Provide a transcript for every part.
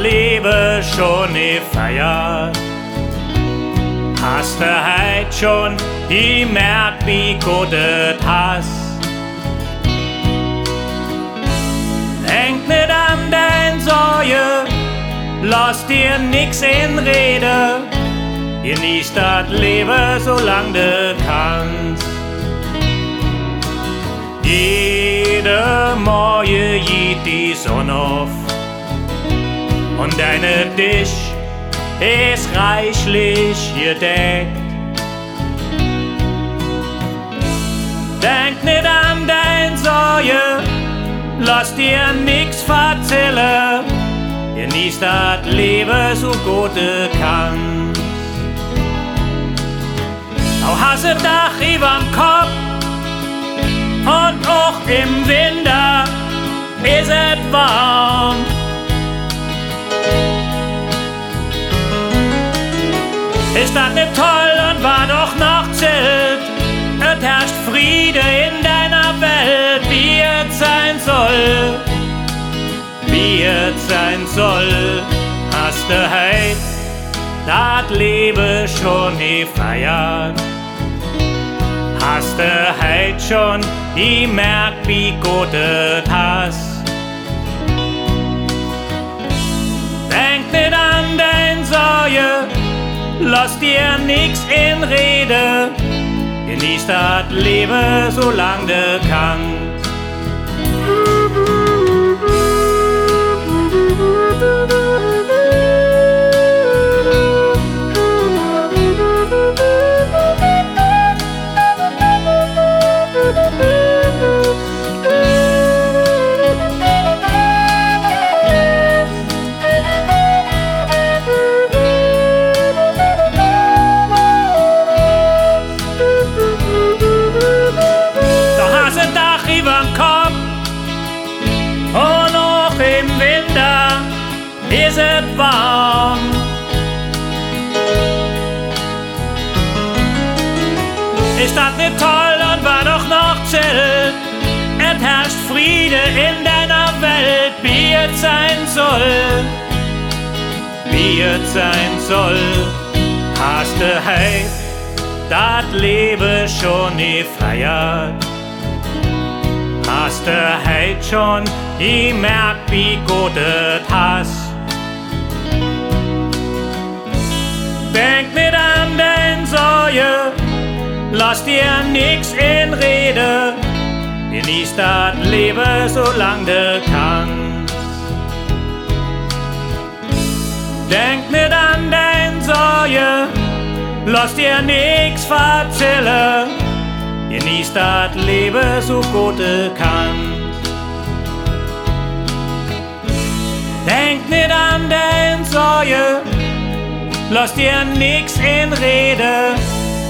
Leben schon gefeiert? Hast du heut schon gemerkt, wie gut es hast? Denk nicht an dein Sorge, lass dir nix inreden. Genieß das Leben, solang du kannst. Jede Morgen geht die Sonne auf und deine Tisch ist reichlich gedeckt. Denk nicht an dein Sorge, lass dir nix verzählen. Genieß das Leben, so gut du kannst. Auch hast du Dach überm Kopf und auch im Winter ist es warm. Ist das nicht toll und war doch noch Zelt? Es herrscht Friede in deiner Welt, wie es sein soll. Wie es sein soll, hast du heut das Leben schon gefeiert? Hast du heut schon gemerkt, wie gut es hast? Denk nicht an dein Sorge, lass dir nix inreden. Genieß das Leben, solang du kannst. Und auch im Winter ist es warm. Ist das nicht toll und war doch noch Zelt? Es herrscht Friede in deiner Welt, wie es sein soll. Wie es sein soll, hast du heut das Leben schon gefeiert? Hast du heut schon gemerkt, wie gut es hast? Denk nicht an dein Sorge, lass dir nix inreden. Genieß das Leben, solang du kannst. Denk nicht an dein Sorge, lass dir nix verzählen. Genieß das Leben, so gut du kannst. Denk nicht an dein Sorge, lass dir nix inreden.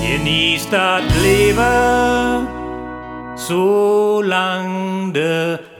Genieß das Leben, solang du